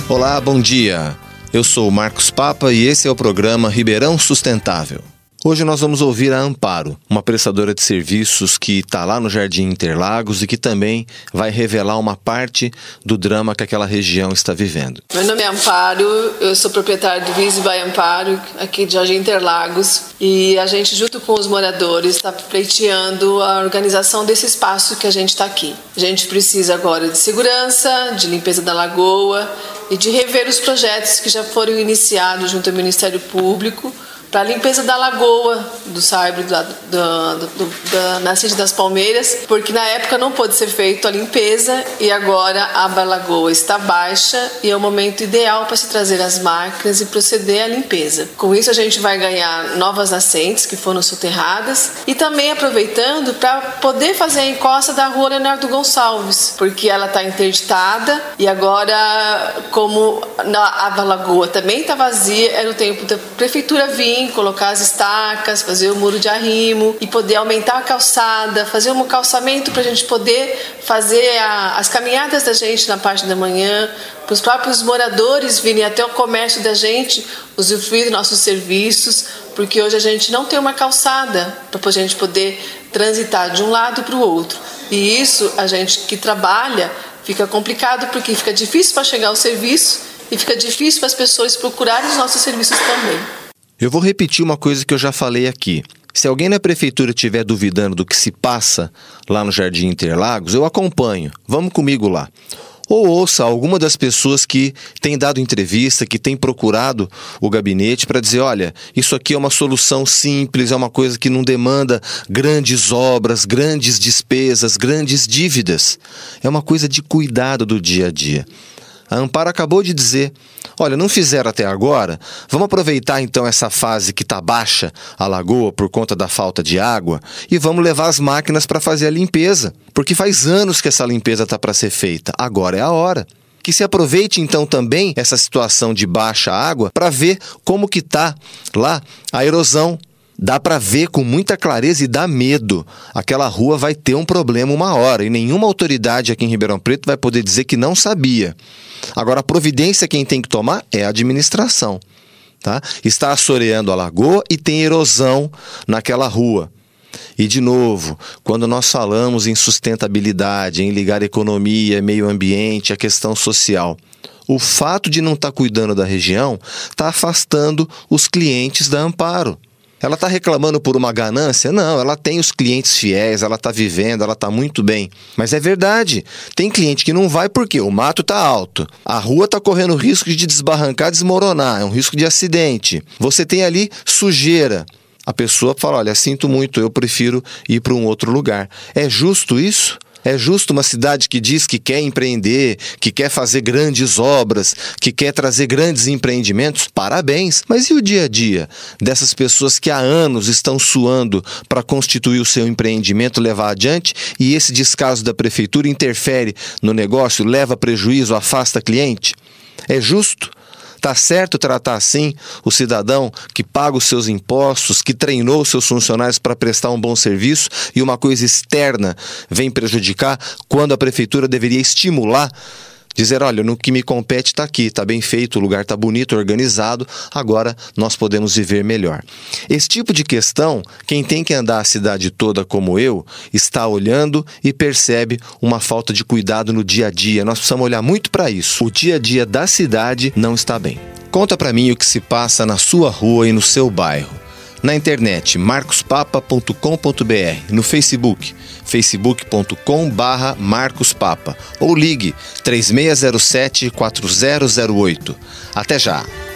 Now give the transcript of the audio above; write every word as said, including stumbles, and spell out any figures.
Olá, bom dia. Eu sou o Marcos Papa e esse é o programa Ribeirão Sustentável. Hoje nós vamos ouvir a Amparo, uma prestadora de serviços que está lá no Jardim Interlagos e que também vai revelar uma parte do drama que aquela região está vivendo. Meu nome é Amparo, eu sou proprietária do Vise by Amparo, aqui de Jardim Interlagos, e a gente, junto com os moradores, está pleiteando a organização desse espaço que a gente está aqui. A gente precisa agora de segurança, de limpeza da lagoa e de rever os projetos que já foram iniciados junto ao Ministério Público para a limpeza da lagoa do Saibro, da, da, da, da Nascente das Palmeiras, porque na época não pôde ser feita a limpeza e agora a lagoa está baixa e é o momento ideal para se trazer as máquinas e proceder à limpeza. Com isso a gente vai ganhar novas nascentes que foram soterradas e também aproveitando para poder fazer a encosta da rua Leonardo Gonçalves, porque ela está interditada e agora, como a lagoa também está vazia, era o tempo da prefeitura vir colocar as estacas, fazer o muro de arrimo e poder aumentar a calçada, fazer um calçamento para a gente poder fazer a, as caminhadas da gente na parte da manhã, para os próprios moradores virem até o comércio da gente, usufruir dos nossos serviços, porque hoje a gente não tem uma calçada para a gente poder transitar de um lado para o outro. E isso, a gente que trabalha, fica complicado porque fica difícil para chegar ao serviço e fica difícil para as pessoas procurarem os nossos serviços também. Eu vou repetir uma coisa que eu já falei aqui. Se alguém na prefeitura estiver duvidando do que se passa lá no Jardim Interlagos, eu acompanho. Vamos comigo lá. Ou ouça alguma das pessoas que tem dado entrevista, que tem procurado o gabinete para dizer, olha, isso aqui é uma solução simples, é uma coisa que não demanda grandes obras, grandes despesas, grandes dívidas. É uma coisa de cuidado do dia a dia. A Amparo acabou de dizer, olha, não fizeram até agora, vamos aproveitar então essa fase que está baixa, a lagoa, por conta da falta de água, e vamos levar as máquinas para fazer a limpeza, porque faz anos que essa limpeza está para ser feita, agora é a hora. Que se aproveite então também essa situação de baixa água para ver como que está lá a erosão. Dá para ver com muita clareza e dá medo. Aquela rua vai ter um problema uma hora e nenhuma autoridade aqui em Ribeirão Preto vai poder dizer que não sabia. Agora, a providência quem tem que tomar é a administração. Tá? Está assoreando a lagoa e tem erosão naquela rua. E, de novo, quando nós falamos em sustentabilidade, em ligar economia, meio ambiente, a questão social, o fato de não estar cuidando da região está afastando os clientes da Amparo. Ela está reclamando por uma ganância? Não, ela tem os clientes fiéis, ela está vivendo, ela está muito bem. Mas é verdade, tem cliente que não vai porque o mato está alto, a rua está correndo risco de desbarrancar, desmoronar, é um risco de acidente. Você tem ali sujeira. A pessoa fala, olha, sinto muito, eu prefiro ir para um outro lugar. É justo isso? É justo uma cidade que diz que quer empreender, que quer fazer grandes obras, que quer trazer grandes empreendimentos? Parabéns! Mas e o dia a dia dessas pessoas que há anos estão suando para constituir o seu empreendimento, levar adiante, e esse descaso da prefeitura interfere no negócio, leva prejuízo, afasta cliente? É justo? Está certo tratar assim o cidadão que paga os seus impostos, que treinou os seus funcionários para prestar um bom serviço e uma coisa externa vem prejudicar quando a prefeitura deveria estimular, dizer, olha, no que me compete está aqui, está bem feito, o lugar está bonito, organizado, agora nós podemos viver melhor. Esse tipo de questão, quem tem que andar a cidade toda como eu, está olhando e percebe uma falta de cuidado no dia a dia. Nós precisamos olhar muito para isso. O dia a dia da cidade não está bem. Conta para mim o que se passa na sua rua e no seu bairro. Na internet, marcos papa ponto com ponto b r, no Facebook, facebook ponto com barra marcos papa, ou ligue três seis zero sete, quatro zero zero oito. Até já!